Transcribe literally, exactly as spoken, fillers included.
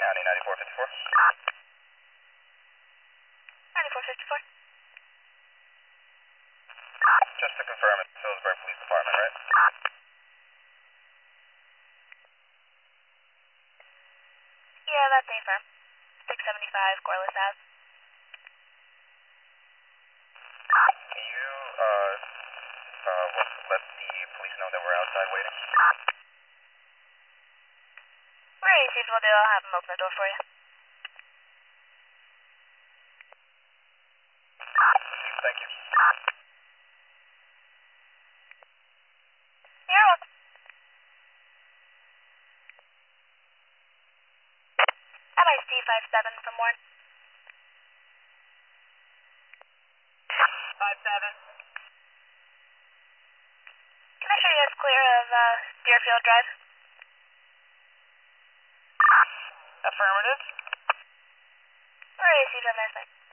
County ninety-four fifty-four. ninety-four fifty-four. Just to confirm, it's Phillipsburg Police Department, right? Yeah, that's a firm. six seventy-five Corliss Ave. Can you, uh, uh, what, let the police know that we're outside waiting? Whatever you people do, I'll have them open the door for you. Thank you. You're welcome. M I C five seven from Warren. five seven. Can I show you guys clear of uh, Deerfield Drive? Affirmative. Where is he from there, sir?